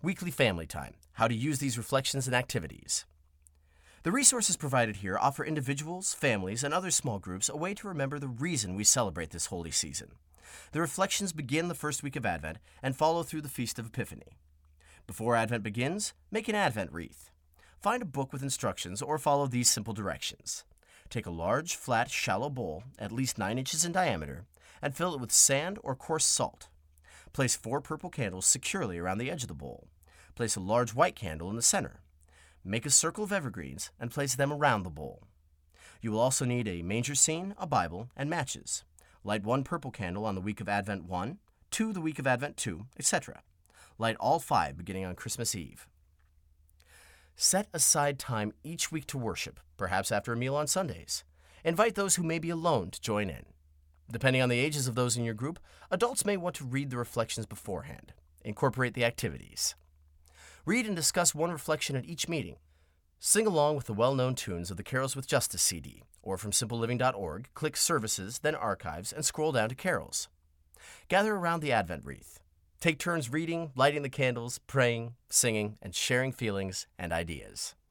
Weekly family time, how to use these reflections and activities. The resources provided here offer individuals, families, and other small groups a way to remember the reason we celebrate this holy season. The reflections begin the first week of Advent and follow through the Feast of Epiphany. Before Advent begins, make an Advent wreath. Find a book with instructions or follow these simple directions. Take a large, flat, shallow bowl, at least 9 inches in diameter, and fill it with sand or coarse salt. Place 4 purple candles securely around the edge of the bowl. Place a large white candle in the center. Make a circle of evergreens and place them around the bowl. You will also need a manger scene, a Bible, and matches. Light 1 purple candle on the week of Advent 1, 2 the week of Advent 2, etc. Light all 5 beginning on Christmas Eve. Set aside time each week to worship, perhaps after a meal on Sundays. Invite those who may be alone to join in. Depending on the ages of those in your group, adults may want to read the reflections beforehand. Incorporate the activities. Read and discuss one reflection at each meeting. Sing along with the well-known tunes of the Carols with Justice CD, or from simpleliving.org, click Services, then Archives, and scroll down to Carols. Gather around the Advent wreath. Take turns reading, lighting the candles, praying, singing, and sharing feelings and ideas.